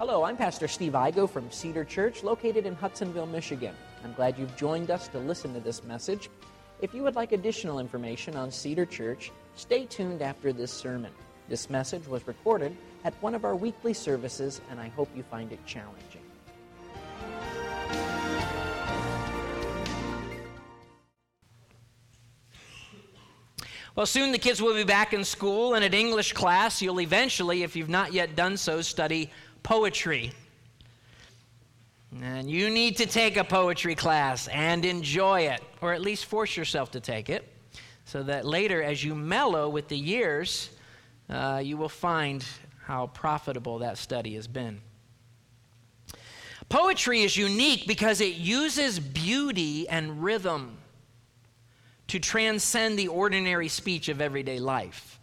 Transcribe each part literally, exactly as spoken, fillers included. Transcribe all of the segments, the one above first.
Hello, I'm Pastor Steve Igo from Cedar Church, located in Hudsonville, Michigan. I'm glad you've joined us to listen to this message. If you would like additional information on Cedar Church, stay tuned after this sermon. This message was recorded at one of our weekly services, and I hope you find it challenging. Well, soon the kids will be back in school, and at English class, you'll eventually, if you've not yet done so, study poetry. And you need to take a poetry class and enjoy it, or at least force yourself to take it, so that later, as you mellow with the years, uh, you will find how profitable that study has been. Poetry is unique because it uses beauty and rhythm to transcend the ordinary speech of everyday life.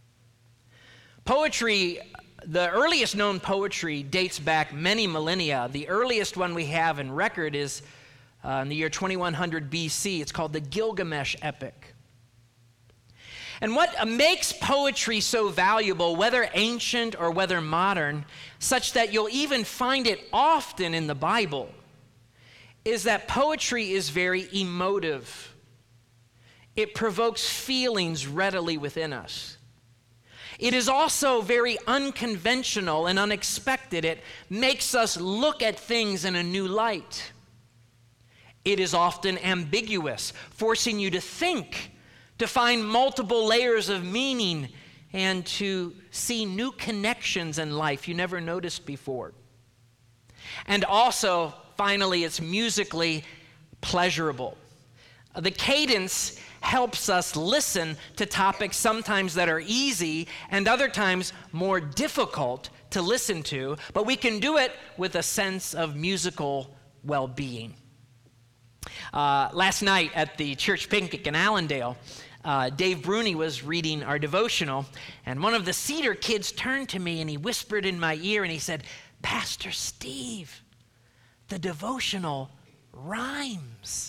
Poetry, the earliest known poetry dates back many millennia. The earliest one we have in record is uh, in the year twenty-one hundred B C. It's called the Gilgamesh Epic. And what makes poetry so valuable, whether ancient or whether modern, such that you'll even find it often in the Bible, is that poetry is very emotive. It provokes feelings readily within us. It is also very unconventional and unexpected. It makes us look at things in a new light. It is often ambiguous, forcing you to think, to find multiple layers of meaning, and to see new connections in life you never noticed before. And also, finally, it's musically pleasurable. The cadence helps us listen to topics sometimes that are easy and other times more difficult to listen to, but we can do it with a sense of musical well-being. Uh, last night at the church picnic in Allendale, uh, Dave Bruni was reading our devotional, and one of the Cedar kids turned to me and he whispered in my ear and he said, "Pastor Steve, the devotional rhymes."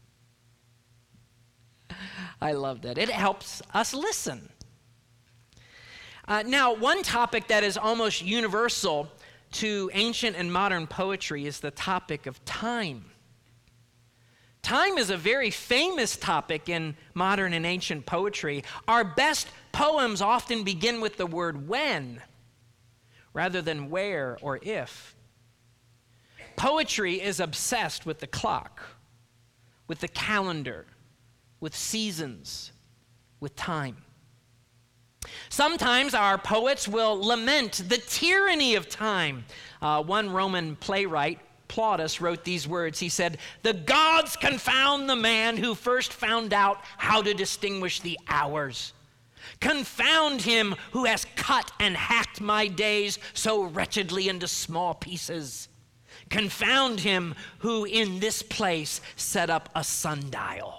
I love that. It helps us listen. Uh, now, one topic that is almost universal to ancient and modern poetry is the topic of time. Time is a very famous topic in modern and ancient poetry. Our best poems often begin with the word when, rather than where or if. Poetry is obsessed with the clock, with the calendar, with seasons, with time. Sometimes our poets will lament the tyranny of time. Uh, one Roman playwright, Plautus, wrote these words. He said, "The gods confound the man who first found out how to distinguish the hours. Confound him who has cut and hacked my days so wretchedly into small pieces. Confound him who in this place set up a sundial."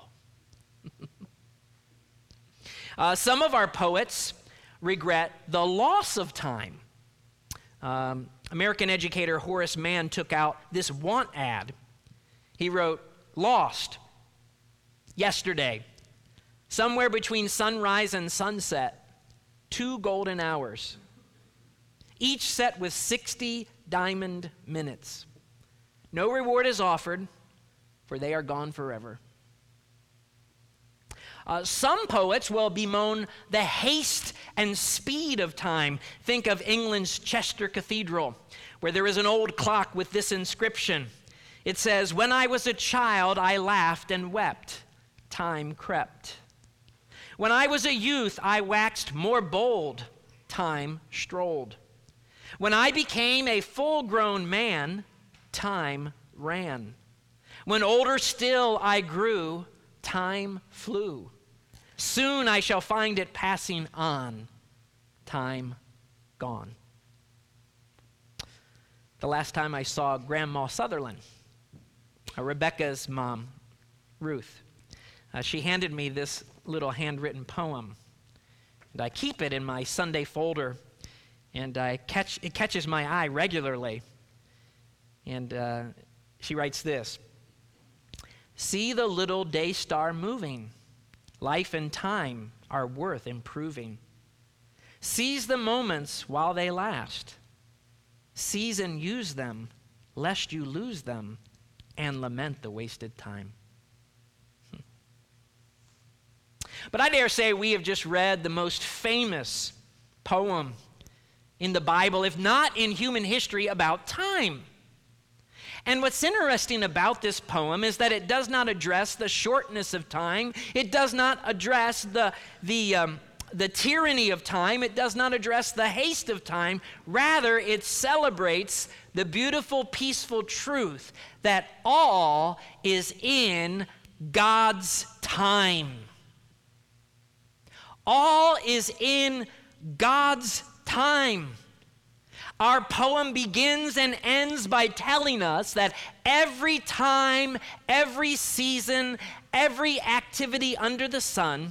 Uh, some of our poets regret the loss of time. Um, American educator Horace Mann took out this want ad. He wrote, "Lost, yesterday, somewhere between sunrise and sunset, two golden hours, each set with sixty diamond minutes. No reward is offered, for they are gone forever." Uh, some poets will bemoan the haste and speed of time. Think of England's Chester Cathedral, where there is an old clock with this inscription. It says, "When I was a child, I laughed and wept. Time crept. When I was a youth, I waxed more bold. Time strolled. When I became a full-grown man, time ran. When older still I grew, time flew. Soon I shall find it passing on, time gone." The last time I saw Grandma Sutherland, uh, Rebecca's mom, Ruth, uh, she handed me this little handwritten poem, and I keep it in my Sunday folder, and I catch it catches my eye regularly. And uh, she writes this: "See the little day star moving. Life and time are worth improving. Seize the moments while they last. Seize and use them, lest you lose them, and lament the wasted time. Hmm. But I dare say we have just read the most famous poem in the Bible, if not in human history, about time. And what's interesting about this poem is that it does not address the shortness of time. It does not address the, the, um, the tyranny of time. It does not address the haste of time. Rather, it celebrates the beautiful, peaceful truth that all is in God's time. All is in God's time. Our poem begins and ends by telling us that every time, every season, every activity under the sun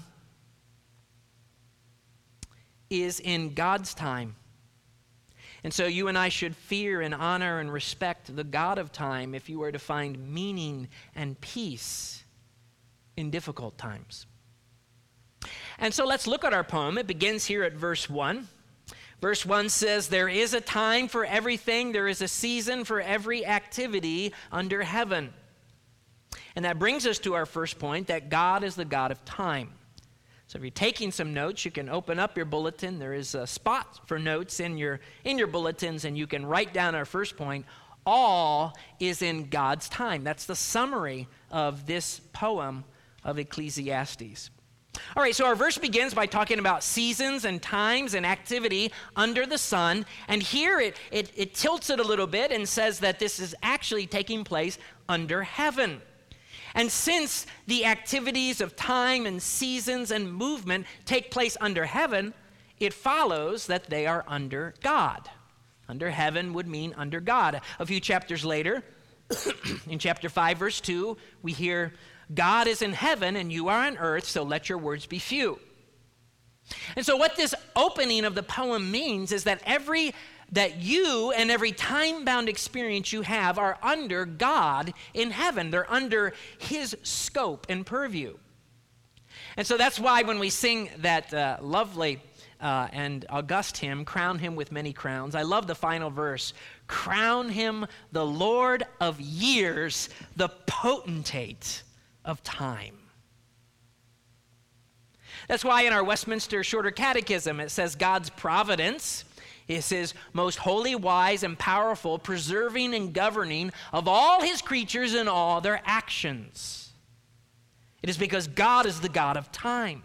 is in God's time. And so you and I should fear and honor and respect the God of time if you are to find meaning and peace in difficult times. And so let's look at our poem. It begins here at verse one. Verse one says, there is a time for everything. There is a season for every activity under heaven. And that brings us to our first point, that God is the God of time. So if you're taking some notes, you can open up your bulletin. There is a spot for notes in your, in your bulletins, and you can write down our first point. All is in God's time. That's the summary of this poem of Ecclesiastes. All right, so our verse begins by talking about seasons and times and activity under the sun. And here it, it, it tilts it a little bit and says that this is actually taking place under heaven. And since the activities of time and seasons and movement take place under heaven, it follows that they are under God. Under heaven would mean under God. A few chapters later, in chapter five, verse two, we hear, God is in heaven and you are on earth, so let your words be few. And so what this opening of the poem means is that every that you and every time-bound experience you have are under God in heaven. They're under his scope and purview. And so that's why when we sing that uh, lovely uh, and august hymn, Crown Him with Many Crowns, I love the final verse. Crown him the Lord of years, the potentate of time. That's why in our Westminster Shorter Catechism it says God's providence is his most holy, wise, and powerful preserving and governing of all his creatures and all their actions. It is because God is the God of time.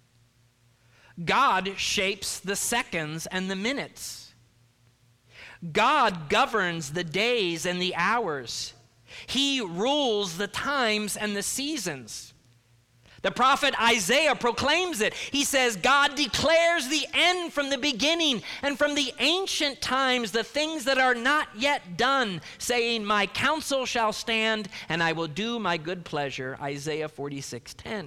God shapes the seconds and the minutes. God governs the days and the hours. He rules the times and the seasons. The prophet Isaiah proclaims it. He says, God declares the end from the beginning, and from the ancient times the things that are not yet done, saying, my counsel shall stand, and I will do my good pleasure. Isaiah forty-six ten.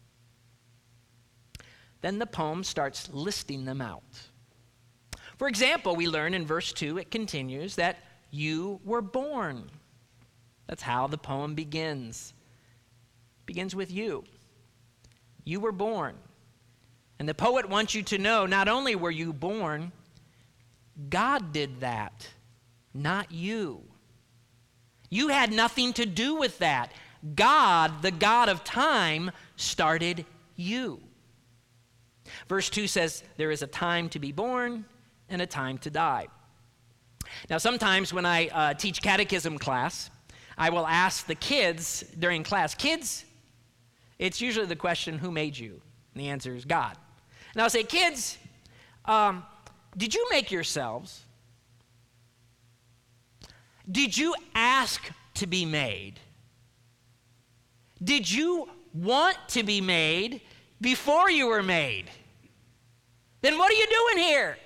Then the poem starts listing them out. For example, we learn in verse two, it continues, that you were born. That's how the poem begins. It begins with you. You were born. And the poet wants you to know, not only were you born, God did that, not you. You had nothing to do with that. God, the God of time, started you. Verse two says, there is a time to be born and a time to die. Now, sometimes when I uh, teach catechism class, I will ask the kids during class, kids, it's usually the question, who made you? And the answer is God. And I'll say, kids, um, did you make yourselves? Did you ask to be made? Did you want to be made before you were made? Then what are you doing here?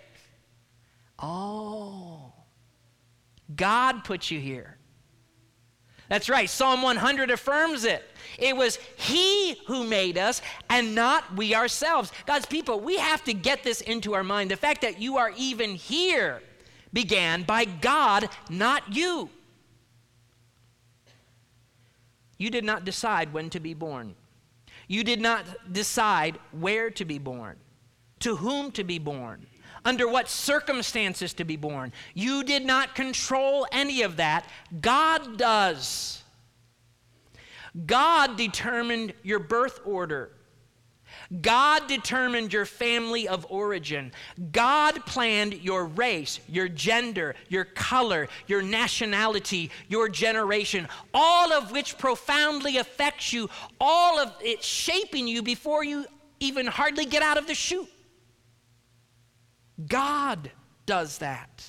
Oh, God put you here. That's right. Psalm one hundred affirms it. It was he who made us and not we ourselves. God's people, we have to get this into our mind. The fact that you are even here began by God, not you. You did not decide when to be born. You did not decide where to be born. to whom to be born, under what circumstances to be born. You did not control any of that. God does. God determined your birth order. God determined your family of origin. God planned your race, your gender, your color, your nationality, your generation, all of which profoundly affects you, all of it shaping you before you even hardly get out of the chute. God does that.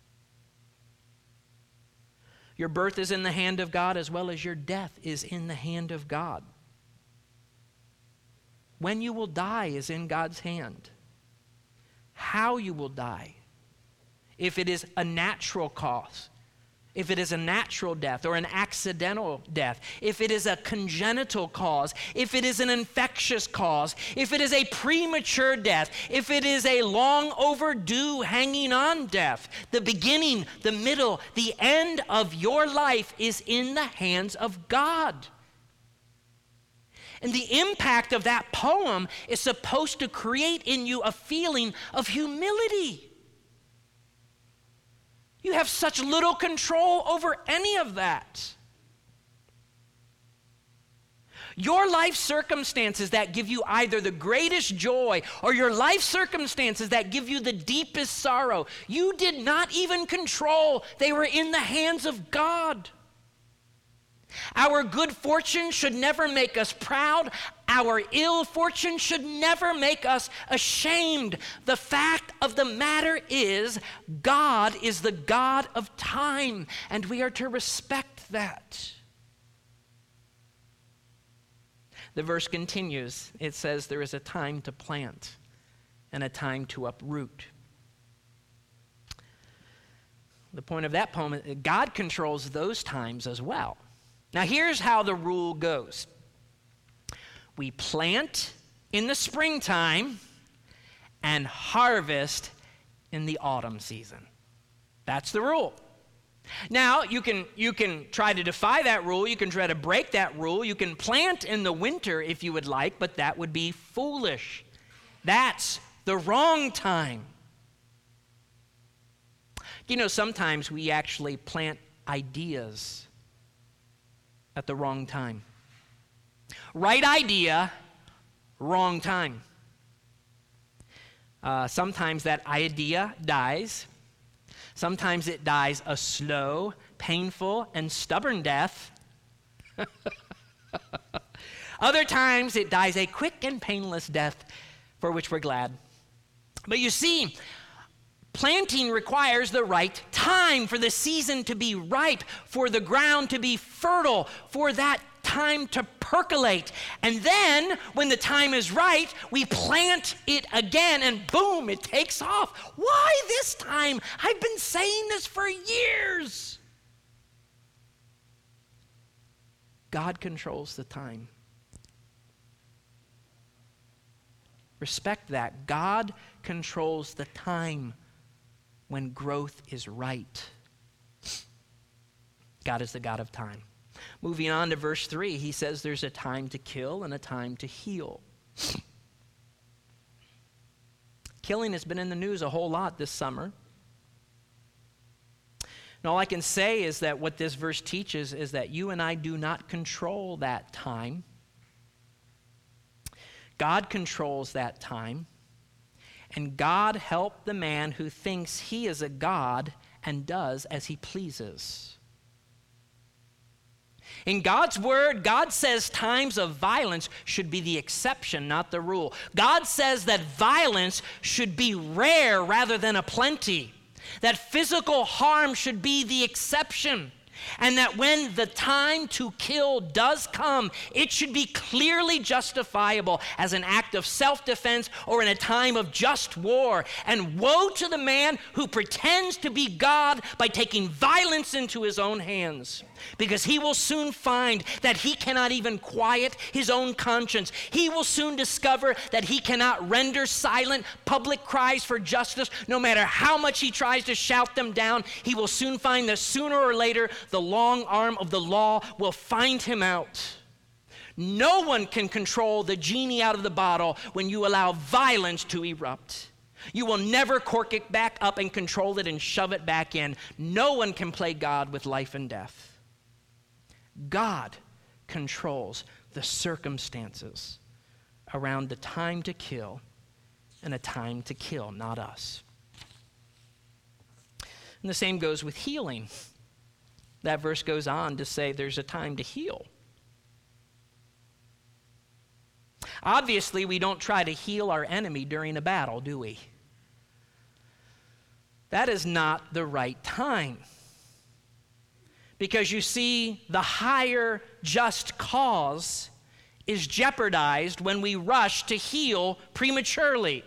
Your birth is in the hand of God as well as your death is in the hand of God. When you will die is in God's hand. How you will die, if it is a natural cause, if it is a natural death or an accidental death, if it is a congenital cause, if it is an infectious cause, if it is a premature death, if it is a long overdue hanging on death, the beginning, the middle, the end of your life is in the hands of God. And the impact of that poem is supposed to create in you a feeling of humility. You have such little control over any of that. Your life circumstances that give you either the greatest joy or your life circumstances that give you the deepest sorrow, you did not even control. They were in the hands of God. Our good fortune should never make us proud. Our ill fortune should never make us ashamed. The fact of the matter is, God is the God of time, and we are to respect that. The verse continues. It says there is a time to plant and a time to uproot. The point of that poem is God controls those times as well. Now, here's how the rule goes. We plant in the springtime and harvest in the autumn season. That's the rule. Now, you can, you can try to defy that rule. You can try to break that rule. You can plant in the winter if you would like, but that would be foolish. That's the wrong time. You know, sometimes we actually plant ideas at the wrong time. Right idea, wrong time. Uh, sometimes that idea dies. Sometimes it dies a slow, painful, and stubborn death. Other times it dies a quick and painless death for which we're glad. But you see, planting requires the right time for the season to be ripe, for the ground to be fertile, for that time to percolate. And then, when the time is right, we plant it again, and boom, it takes off. Why this time? I've been saying this for years. God controls the time. Respect that. God controls the time when growth is right. God is the God of time. Moving on to verse three, he says there's a time to kill and a time to heal. Killing has been in the news a whole lot this summer. And all I can say is that what this verse teaches is that you and I do not control that time. God controls that time. And God help the man who thinks he is a God and does as he pleases. In God's word, God says times of violence should be the exception, not the rule. God says that violence should be rare rather than a plenty, that physical harm should be the exception, and that when the time to kill does come, it should be clearly justifiable as an act of self-defense or in a time of just war. And woe to the man who pretends to be God by taking violence into his own hands, because he will soon find that he cannot even quiet his own conscience. He will soon discover that he cannot render silent public cries for justice, no matter how much he tries to shout them down. He will soon find that sooner or later, the long arm of the law will find him out. No one can control the genie out of the bottle when you allow violence to erupt. You will never cork it back up and control it and shove it back in. No one can play God with life and death. God controls the circumstances around the time to kill and a time to kill, not us. And the same goes with healing. That verse goes on to say there's a time to heal. Obviously, we don't try to heal our enemy during a battle, do we? That is not the right time. Because you see, the higher just cause is jeopardized when we rush to heal prematurely.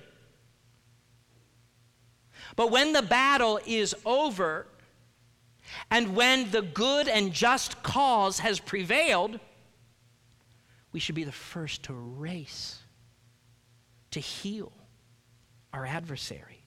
But when the battle is over, and when the good and just cause has prevailed, we should be the first to race to heal our adversary.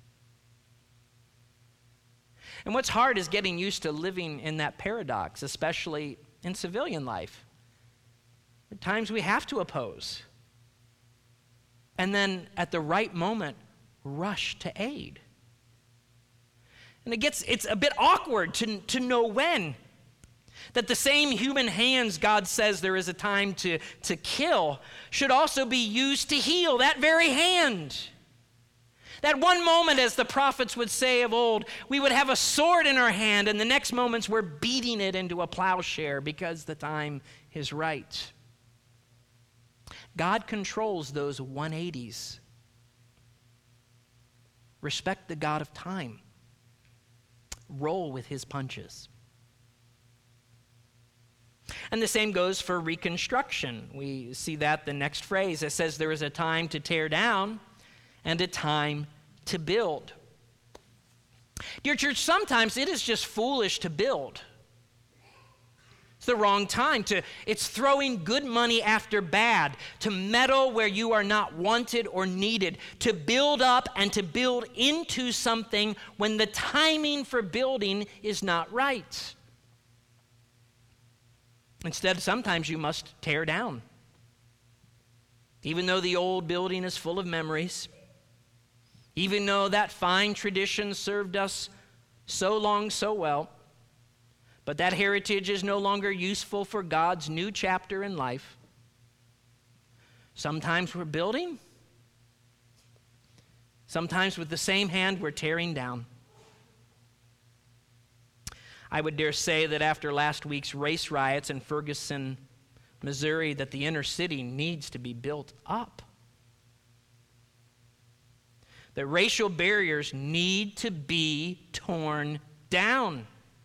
And what's hard is getting used to living in that paradox, especially in civilian life. At times we have to oppose. And then at the right moment, rush to aid. And it gets, it's a bit awkward to, to know when. That the same human hands God says there is a time to, to kill should also be used to heal, that very hand. That one moment, as the prophets would say of old, we would have a sword in our hand, and the next moments we're beating it into a plowshare because the time is right. God controls those one eighties. Respect the God of time. Roll with his punches. And the same goes for reconstruction. We see that the next phrase. It says there is a time to tear down and a time to build. Dear church, sometimes it is just foolish to build. It's the wrong time to, it's throwing good money after bad, to meddle where you are not wanted or needed, to build up and to build into something when the timing for building is not right. Instead, sometimes you must tear down. Even though the old building is full of memories, even though that fine tradition served us so long, so well, but that heritage is no longer useful for God's new chapter in life. Sometimes we're building. Sometimes with the same hand we're tearing down. I would dare say that after last week's race riots in Ferguson, Missouri, that the inner city needs to be built up. That racial barriers need to be torn down.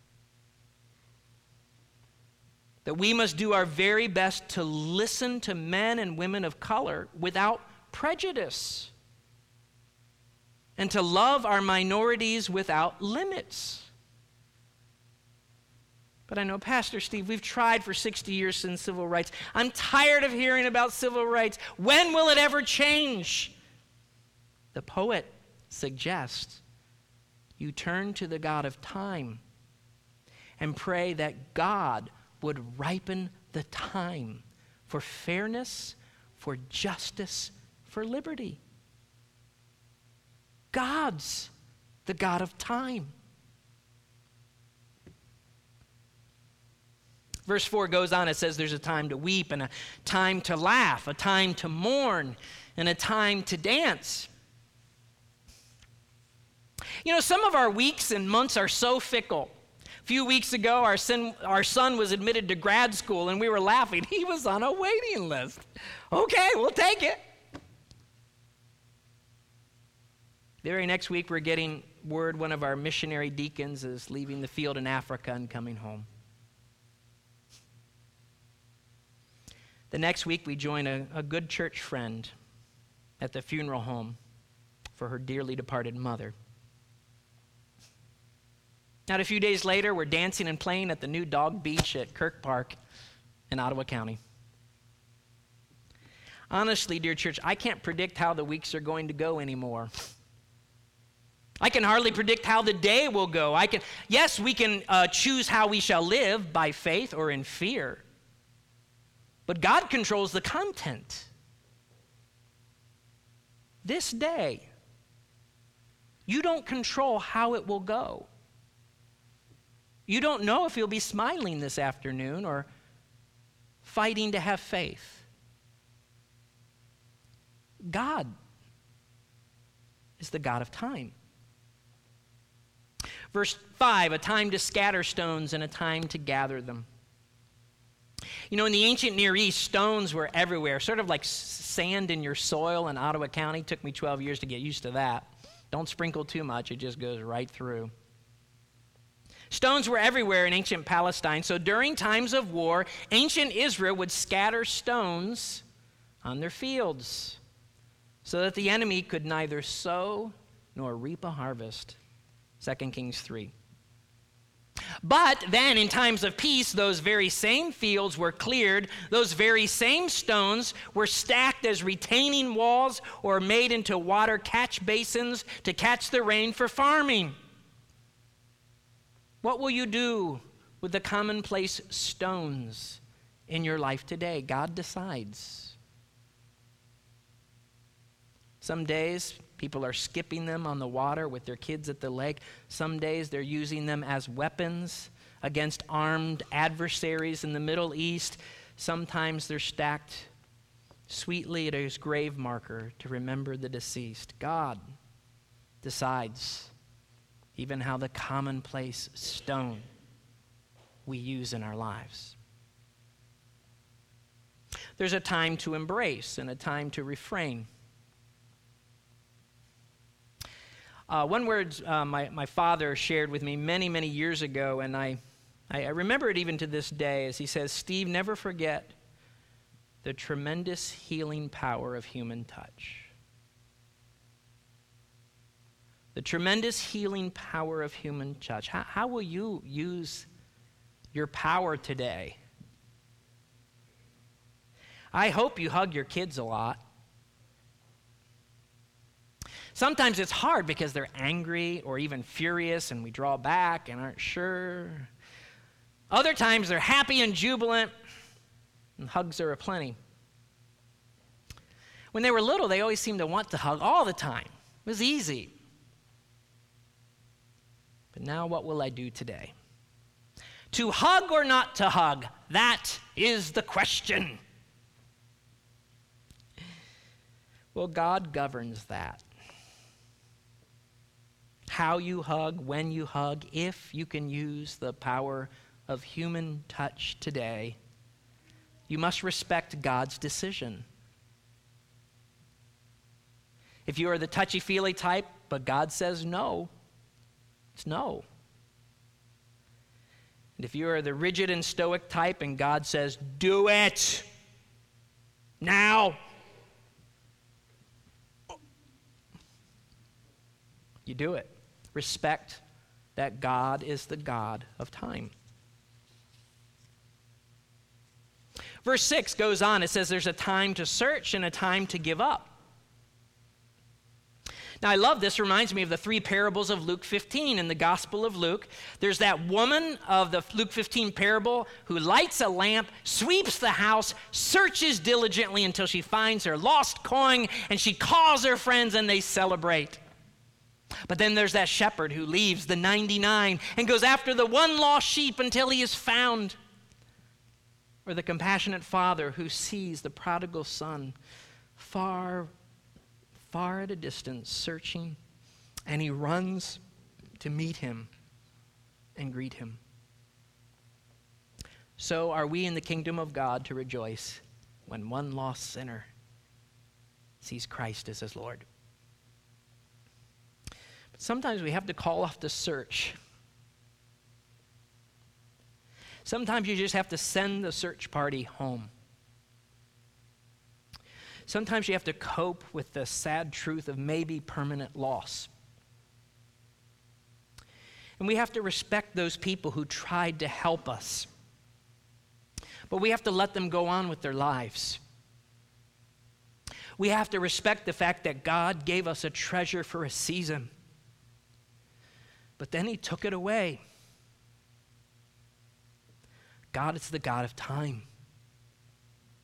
That we must do our very best to listen to men and women of color without prejudice. And to love our minorities without limits. But I know, Pastor Steve, we've tried for sixty years since civil rights. I'm tired of hearing about civil rights. When will it ever change? The poet suggests you turn to the God of time and pray that God would ripen the time for fairness, for justice, for liberty. God's the God of time. Verse four goes on, it says there's a time to weep and a time to laugh, a time to mourn, and a time to dance. You know, some of our weeks and months are so fickle. A few weeks ago, our son, our son was admitted to grad school, and we were laughing. He was on a waiting list. Okay, we'll take it. The very next week, we're getting word one of our missionary deacons is leaving the field in Africa and coming home. The next week, we join a, a good church friend at the funeral home for her dearly departed mother. Now, a few days later, we're dancing and playing at the new dog beach at Kirk Park in Ottawa County. Honestly, dear church, I can't predict how the weeks are going to go anymore. I can hardly predict how the day will go. I can, yes, we can uh, choose how we shall live by faith or in fear. But God controls the content. This day, you don't control how it will go. You don't know if you'll be smiling this afternoon or fighting to have faith. God is the God of time. Verse five, a time to scatter stones and a time to gather them. You know, in the ancient Near East, stones were everywhere, sort of like sand in your soil in Ottawa County. It took me twelve years to get used to that. Don't sprinkle too much, it just goes right through. Stones were everywhere in ancient Palestine, so during times of war, ancient Israel would scatter stones on their fields so that the enemy could neither sow nor reap a harvest. Second Kings three. But then in times of peace, those very same fields were cleared. Those very same stones were stacked as retaining walls or made into water catch basins to catch the rain for farming. What will you do with the commonplace stones in your life today? God decides. Some days, people are skipping them on the water with their kids at the lake. Some days they're using them as weapons against armed adversaries in the Middle East. Sometimes they're stacked sweetly at his grave marker to remember the deceased. God decides even how the commonplace stone we use in our lives. There's a time to embrace and a time to refrain. Uh, one word uh, my, my father shared with me many, many years ago, and I, I, I remember it even to this day, as he says, Steve, never forget the tremendous healing power of human touch. The tremendous healing power of human touch. How, how will you use your power today? I hope you hug your kids a lot. Sometimes it's hard because they're angry or even furious and we draw back and aren't sure. Other times they're happy and jubilant and hugs are aplenty. When they were little, they always seemed to want to hug all the time. It was easy. But now what will I do today? To hug or not to hug? That is the question. Well, God governs that. How you hug, when you hug, if you can use the power of human touch today, you must respect God's decision. If you are the touchy-feely type, but God says no, it's no. And if you are the rigid and stoic type and God says, do it now, you do it. Respect that God is the God of time. Verse six goes on. It says there's a time to search and a time to give up. Now, I love this. Reminds me of the three parables of Luke fifteen in the Gospel of Luke. There's that woman of the Luke fifteen parable who lights a lamp, sweeps the house, searches diligently until she finds her lost coin, and she calls her friends and they celebrate. But then there's that shepherd who leaves the ninety-nine and goes after the one lost sheep until he is found. Or the compassionate father who sees the prodigal son far, far at a distance searching, and he runs to meet him and greet him. So are we in the kingdom of God to rejoice when one lost sinner sees Christ as his Lord. But sometimes we have to call off the search. Sometimes you just have to send the search party home. Sometimes you have to cope with the sad truth of maybe permanent loss. And we have to respect those people who tried to help us. But we have to let them go on with their lives. We have to respect the fact that God gave us a treasure for a season. But then he took it away. God is the God of time.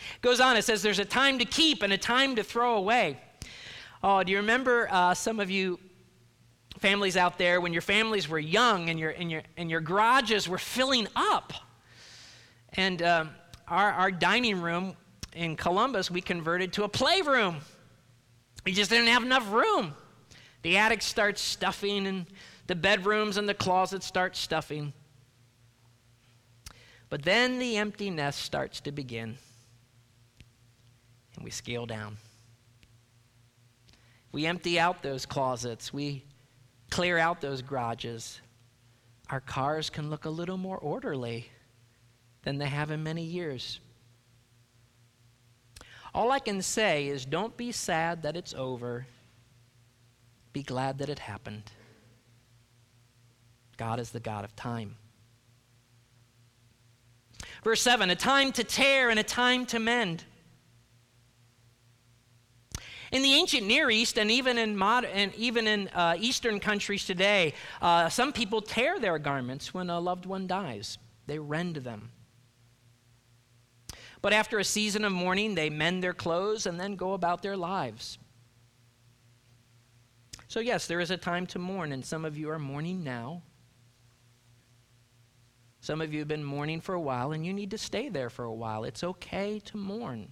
Goes on, it says there's a time to keep and a time to throw away. Oh, do you remember uh, some of you families out there when your families were young and your and your and your garages were filling up? And um, our our dining room in Columbus we converted to a playroom. We just didn't have enough room. The attic starts stuffing, and the bedrooms and the closets start stuffing. But then the empty nest starts to begin, and we scale down. We empty out those closets. We clear out those garages. Our cars can look a little more orderly than they have in many years. All I can say is don't be sad that it's over. Be glad that it happened. God is the God of time. Verse seven, a time to tear and a time to mend. In the ancient Near East and even in mod- and even in uh, Eastern countries today, uh, some people tear their garments when a loved one dies. They rend them. But after a season of mourning, they mend their clothes and then go about their lives. So yes, there is a time to mourn, and some of you are mourning now. Some of you have been mourning for a while, and you need to stay there for a while. It's okay to mourn.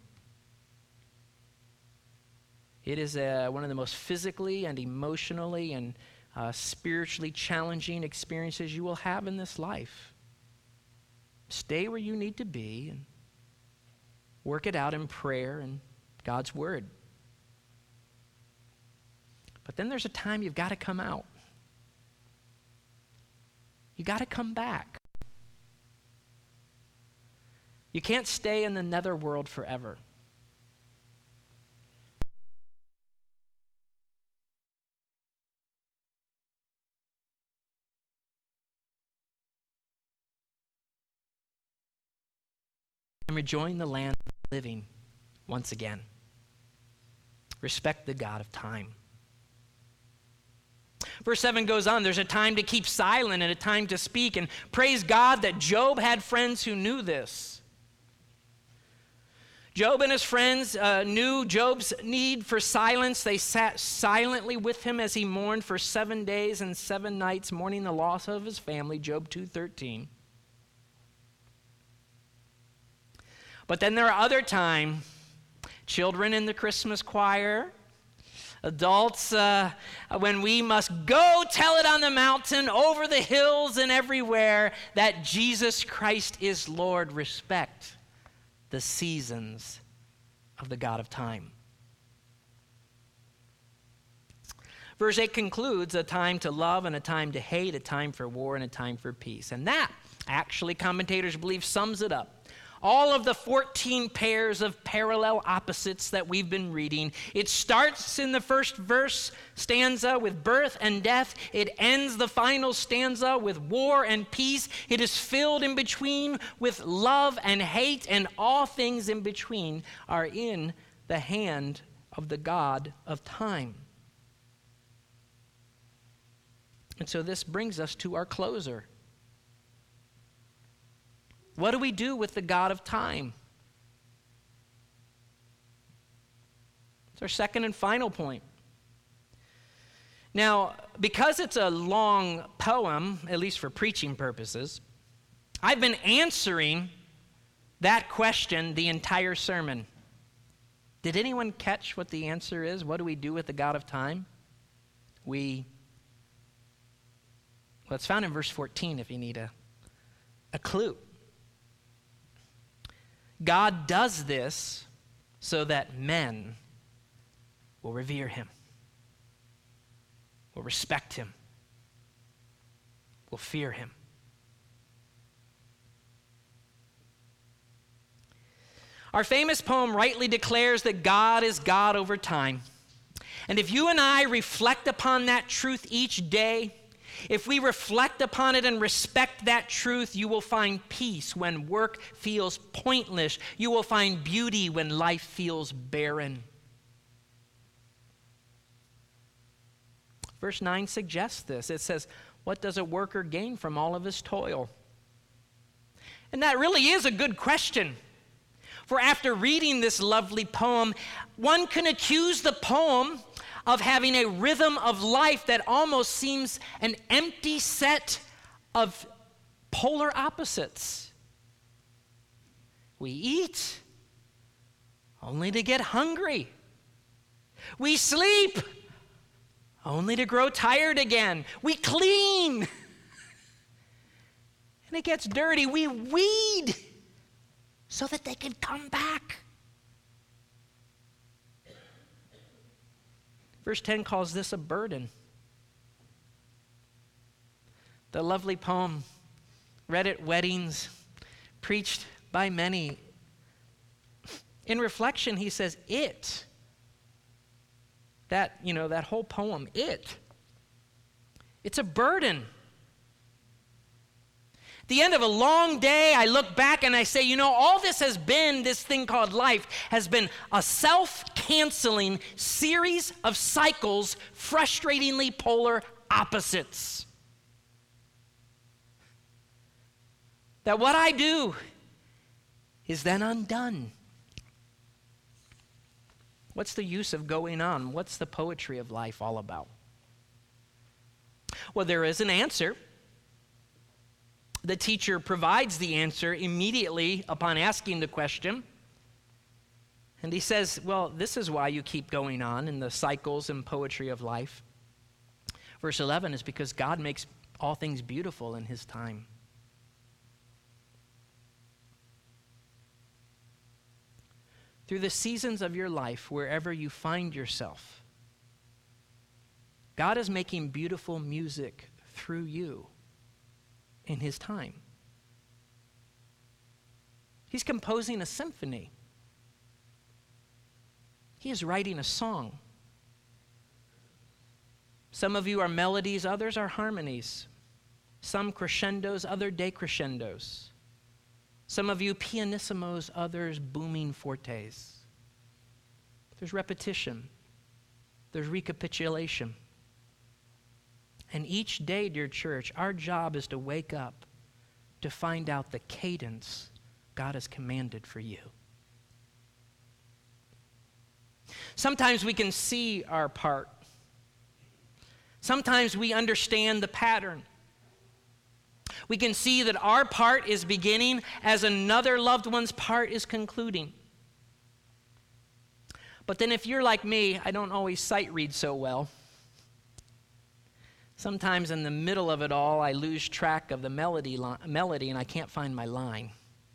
It is uh, one of the most physically and emotionally and uh, spiritually challenging experiences you will have in this life. Stay where you need to be and work it out in prayer and God's word. But then there's a time you've got to come out. You got to come back. You can't stay in the netherworld forever. And rejoin the land of the living once again. Respect the God of time. Verse seven goes on, there's a time to keep silent and a time to speak, and praise God that Job had friends who knew this. Job and his friends uh, knew Job's need for silence. They sat silently with him as he mourned for seven days and seven nights, mourning the loss of his family, Job two thirteen. But then there are other times, children in the Christmas choir, adults, uh, when we must go tell it on the mountain, over the hills and everywhere, that Jesus Christ is Lord. Respect the seasons of the God of time. Verse eight concludes a time to love and a time to hate, a time for war and a time for peace. And that, actually, commentators believe, sums it up. All of the fourteen pairs of parallel opposites that we've been reading. It starts in the first verse stanza with birth and death. It ends the final stanza with war and peace. It is filled in between with love and hate, and all things in between are in the hand of the God of time. And so this brings us to our closer. What do we do with the God of time? It's our second and final point. Now, because it's a long poem, at least for preaching purposes, I've been answering that question the entire sermon. Did anyone catch what the answer is? What do we do with the God of time? We, well, it's found in verse fourteen if you need a, a clue. God does this so that men will revere him, will respect him, will fear him. Our famous poem rightly declares that God is God over time. And if you and I reflect upon that truth each day, if we reflect upon it and respect that truth, you will find peace when work feels pointless. You will find beauty when life feels barren. Verse nine suggests this. It says, what does a worker gain from all of his toil? And that really is a good question. For after reading this lovely poem, one can accuse the poem of having a rhythm of life that almost seems an empty set of polar opposites. We eat only to get hungry. We sleep only to grow tired again. We clean and it gets dirty. We weed so that they can come back. Verse ten calls this a burden. The lovely poem, read at weddings, preached by many. In reflection, he says, it, that, you know, that whole poem, it, it's a burden. At the end of a long day, I look back and I say, you know, all this has been, this thing called life, has been a self-canceling series of cycles, frustratingly polar opposites. That what I do is then undone. What's the use of going on? What's the poetry of life all about? Well, there is an answer. The teacher provides the answer immediately upon asking the question. And he says, well, this is why you keep going on in the cycles and poetry of life. Verse eleven is because God makes all things beautiful in his time. Through the seasons of your life, wherever you find yourself, God is making beautiful music through you in his time. He's composing a symphony. He is writing a song. Some of you are melodies, others are harmonies. Some crescendos, other decrescendos. Some of you pianissimos, others booming fortes. There's repetition. There's recapitulation. And each day, dear church, our job is to wake up to find out the cadence God has commanded for you. Sometimes we can see our part. Sometimes we understand the pattern. We can see that our part is beginning as another loved one's part is concluding. But then if you're like me, I don't always sight read so well. Sometimes in the middle of it all, I lose track of the melody, li- melody and I can't find my line.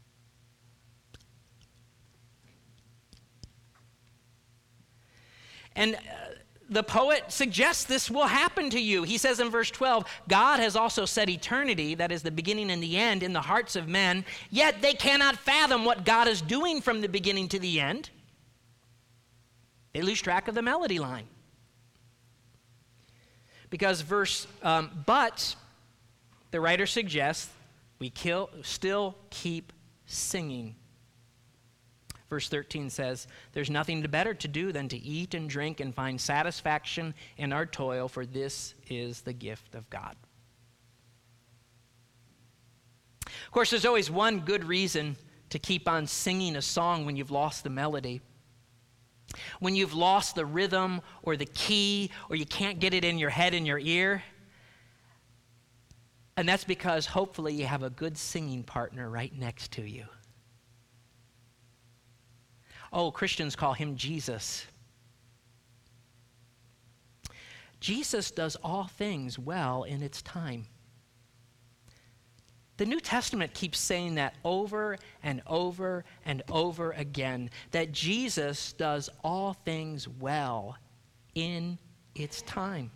And uh, the poet suggests this will happen to you. He says in verse twelve, God has also set eternity, that is the beginning and the end, in the hearts of men, yet they cannot fathom what God is doing from the beginning to the end. They lose track of the melody line. Because verse, um, but, the writer suggests, we kill, still keep singing. Verse thirteen says, there's nothing better to do than to eat and drink and find satisfaction in our toil, for this is the gift of God. Of course, there's always one good reason to keep on singing a song when you've lost the melody. When you've lost the rhythm or the key, or you can't get it in your head and your ear. And that's because hopefully you have a good singing partner right next to you. Oh, Christians call him Jesus. Jesus does all things well in its time. The New Testament keeps saying that over and over and over again, that Jesus does all things well in its time.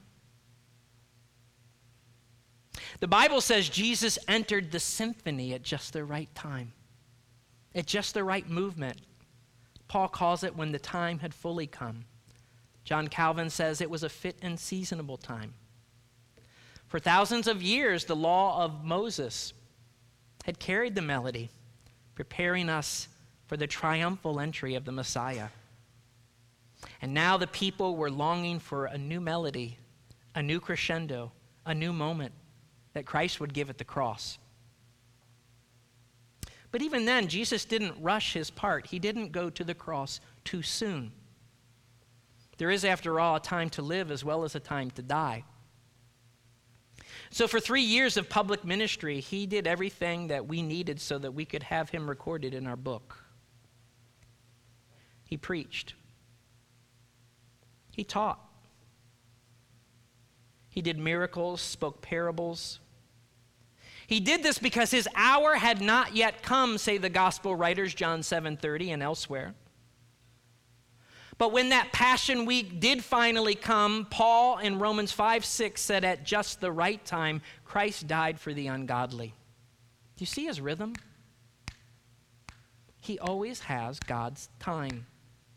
The Bible says Jesus entered the symphony at just the right time, at just the right movement. Paul calls it when the time had fully come. John Calvin says it was a fit and seasonable time. For thousands of years, the law of Moses had carried the melody, preparing us for the triumphal entry of the Messiah. And now the people were longing for a new melody, a new crescendo, a new moment that Christ would give at the cross. But even then, Jesus didn't rush his part. He didn't go to the cross too soon. There is, after all, a time to live as well as a time to die. So for three years of public ministry, he did everything that we needed so that we could have him recorded in our book. He preached. He taught. He did miracles, spoke parables. He did this because his hour had not yet come, say the gospel writers, John seven thirty and elsewhere. But when that Passion Week did finally come, Paul in Romans five six said at just the right time, Christ died for the ungodly. Do you see his rhythm? He always has God's time.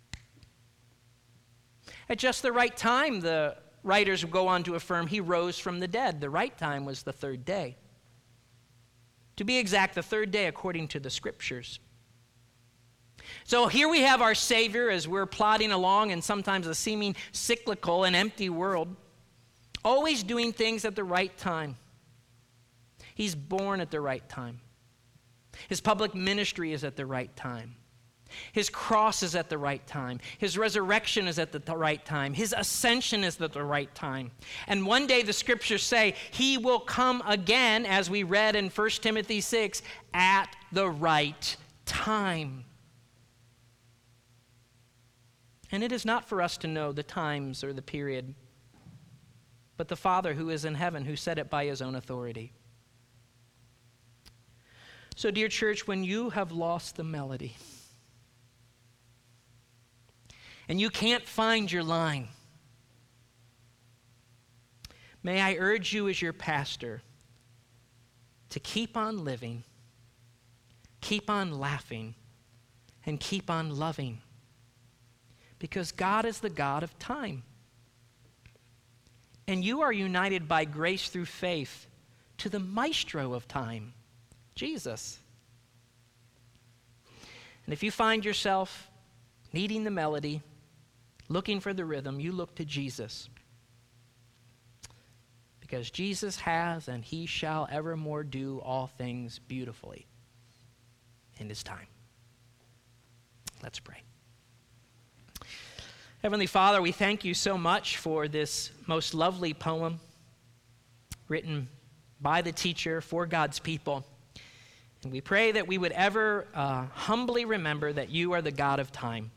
At just the right time, the writers go on to affirm he rose from the dead. The right time was the third day. To be exact, the third day according to the scriptures. So here we have our Savior as we're plodding along in sometimes a seeming cyclical and empty world, always doing things at the right time. He's born at the right time. His public ministry is at the right time. His cross is at the right time. His resurrection is at the right time. His ascension is at the right time. And one day the scriptures say he will come again, as we read in First Timothy six, at the right time. And it is not for us to know the times or the period, but the Father who is in heaven, who said it by his own authority. So, dear church, when you have lost the melody and you can't find your line, may I urge you as your pastor to keep on living, keep on laughing, and keep on loving. Because God is the God of time. And you are united by grace through faith to the maestro of time, Jesus. And if you find yourself needing the melody, looking for the rhythm, you look to Jesus. Because Jesus has and he shall evermore do all things beautifully in his time. Let's pray. Heavenly Father, we thank you so much for this most lovely poem written by the teacher for God's people. And we pray that we would ever uh, humbly remember that you are the God of time.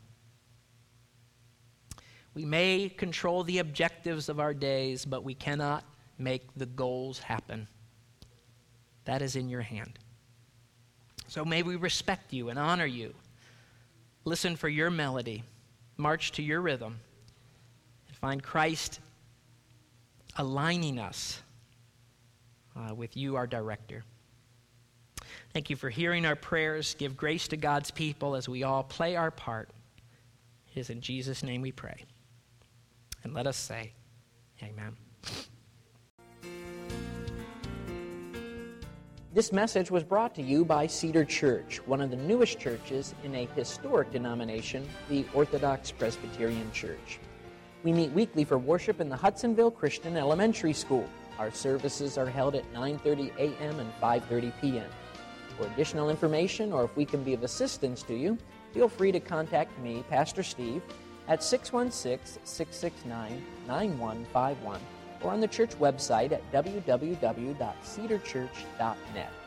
We may control the objectives of our days, but we cannot make the goals happen. That is in your hand. So may we respect you and honor you. Listen for your melody. March to your rhythm and find Christ aligning us uh, with you, our director. Thank you for hearing our prayers. Give grace to God's people as we all play our part. It is in Jesus' name we pray. And let us say, amen. This message was brought to you by Cedar Church, one of the newest churches in a historic denomination, the Orthodox Presbyterian Church. We meet weekly for worship in the Hudsonville Christian Elementary School. Our services are held at nine thirty a.m. and five thirty p.m. For additional information, or if we can be of assistance to you, feel free to contact me, Pastor Steve, at six one six, six six nine, nine one five one. or on the church website at w w w dot cedar church dot net.